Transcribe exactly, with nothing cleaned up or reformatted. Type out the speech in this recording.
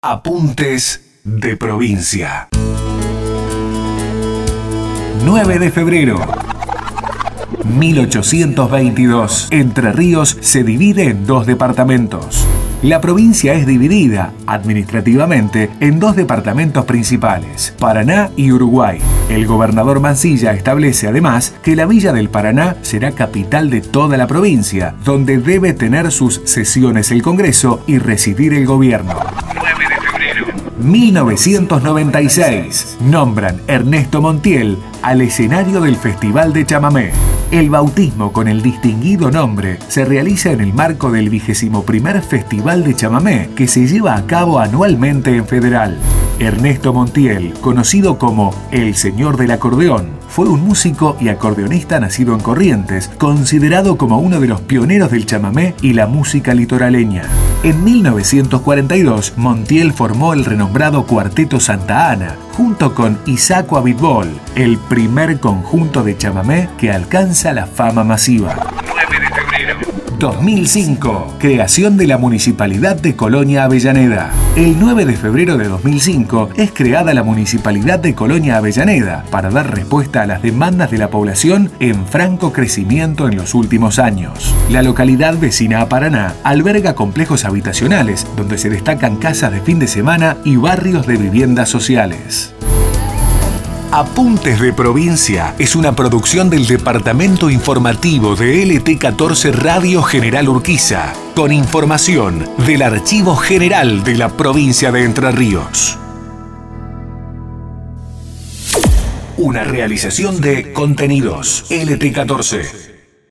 Apuntes de provincia. nueve de febrero. mil ochocientos veintidós. Entre Ríos se divide en dos departamentos. La provincia es dividida, administrativamente, en dos departamentos principales, Paraná y Uruguay. El gobernador Mansilla establece además que la Villa del Paraná será capital de toda la provincia, donde debe tener sus sesiones el Congreso y residir el gobierno. nueve de febrero. mil novecientos noventa y seis. Nombran Ernesto Montiel al escenario del Festival de Chamamé. El bautismo con el distinguido nombre se realiza en el marco del vigésimo primer Festival de Chamamé, que se lleva a cabo anualmente en Federal. Ernesto Montiel, conocido como el Señor del Acordeón, fue un músico y acordeonista nacido en Corrientes, considerado como uno de los pioneros del chamamé y la música litoraleña. En mil novecientos cuarenta y dos, Montiel formó el renombrado Cuarteto Santa Ana, junto con Isaco Abitbol, el primer conjunto de chamamé que alcanza la fama masiva. nueve de febrero. dos mil cinco. Creación de la Municipalidad de Colonia Avellaneda. El nueve de febrero de dos mil cinco es creada la Municipalidad de Colonia Avellaneda para dar respuesta a las demandas de la población en franco crecimiento en los últimos años. La localidad vecina a Paraná alberga complejos habitacionales donde se destacan casas de fin de semana y barrios de viviendas sociales. Apuntes de Provincia es una producción del Departamento Informativo de L T catorce Radio General Urquiza, con información del Archivo General de la Provincia de Entre Ríos. Una realización de Contenidos L T catorce.